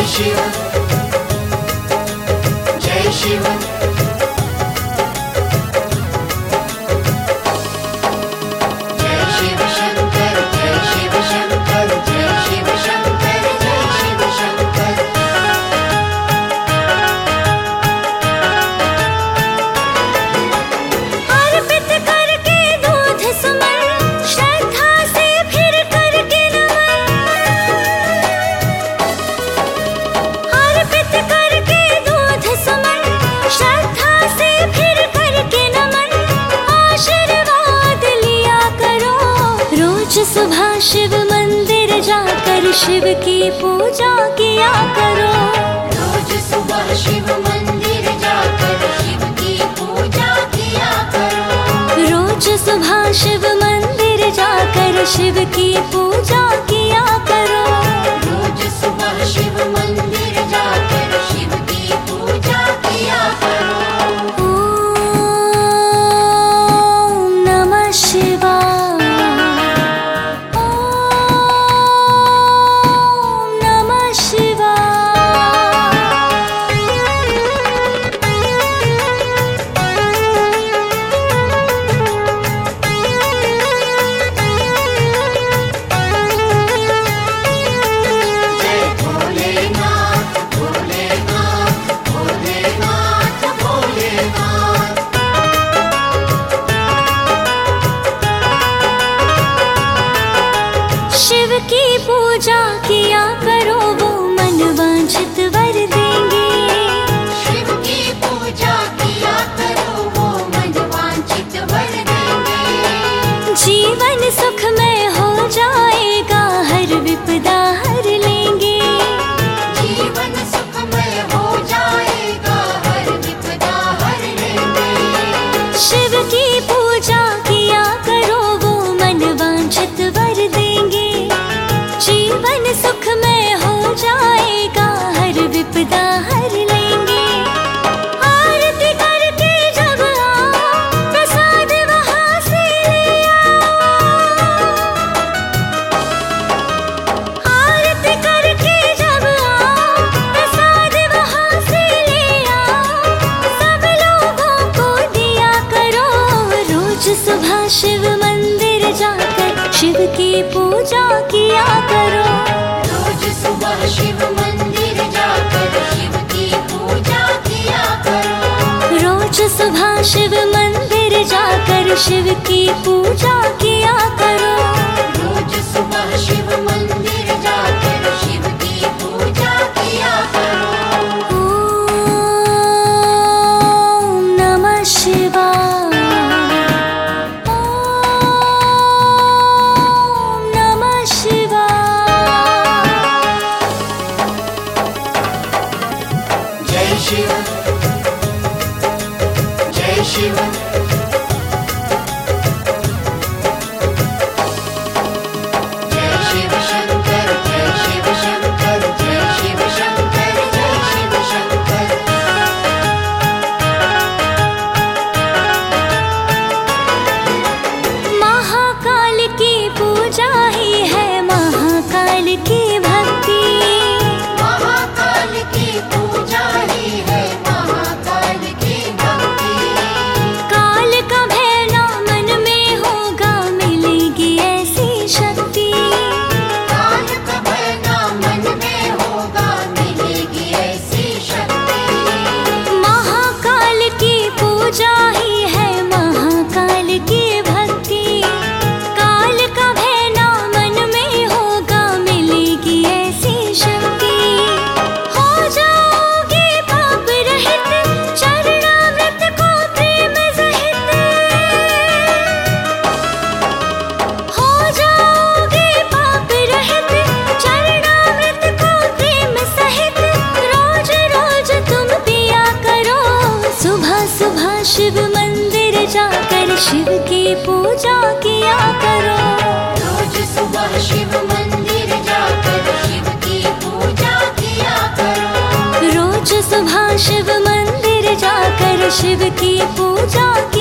शिव जय शिव जय शिव शंकर जय शिव शंकर जय शिव शंकर जय शिव शंकर। अर्पित करके दूध सुमन श्रद्धा से फिर करके नमन। अर्पित करके दूध सुमन श्रद्धा से फिर करके नमन। आशीर्वाद लिया करो रोज सुबह शिव मंदिर जाकर शिव की पूजा किया करो। रोज सुबह शिव मंदिर जाकर शिव की पूजा किया करो। रोज सुबह शिव मंदिर जाकर शिव की पूजा किया करो। रोज सुबह शिव मंदिर जाकर शिव की पूजा किया करो। ओम नमः शिवाय। ओम नमः शिवाय। जय भोलेनाथ भोलेनाथ भोलेनाथ भोलेनाथ। शिव की पूजा किया करो वो मन वांछित वर देंगे। शिव की पूजा किया करो वो मन वांछित वर देंगे। जीवन सुखमय हो जाएगा हर विपदा हर लेंगे। जीवन सुखमय हो जाएगा हर विपदा हर लेंगे। शिव की पूजा किया करो वो मन वांछित वर देंगे। जीवन सुखमय हो जाएगा हर विपदा हर लेंगे। आरती करके जब आओ प्रसाद वहाँ से ले आओ। आरती करके जब आओ प्रसाद वहाँ से ले आओ। सब लोगों को दिया करो रोज सुबह शिव मंदिर जाकर शिव की पूजा किया करो। रोज सुबह शिव मंदिर जाकर शिव की पूजा किया करो। रोज सुबह शिव मंदिर जाकर शिव की पूजा किया करो। रोज सुबह शिव मंदिर जाकर शिव की पूजा किया करो। ओम नमः शिवाय। ओम नमः शिवाय। जय शिव जय शिव जय शिव शंकर जय शिव शंकर जय शिव शंकर जय शिव शंकर। महाकाल की पूजा ही है महाकाल की भक्ति। महाकाल की पूजा ही है महाकाल की भक्ति। काल का भय ना मन में होगा मिलेगी ऐसी शक्ति। काल का भय ना मन में होगा मिलेगी ऐसी शक्ति। महाकाल की पूजा ही है महाकाल की भक्ति। काल का भय ना मन में होगा मिलेगी ऐसी शक्ति। हो जाओगे पाप रहित चरणामृत को प्रेम सहित। हो जाओगे पाप रहित चरणामृत को प्रेम सहित। रोज रोज तुम पिया करो सुबह सुबह शिव मंदिर जाकर शिव की पूजा किया करो। रोज सुबह शिव मंदिर जाकर शिव की पूजा किया करो। रोज सुबह शिव मंदिर जाकर शिव की पूजा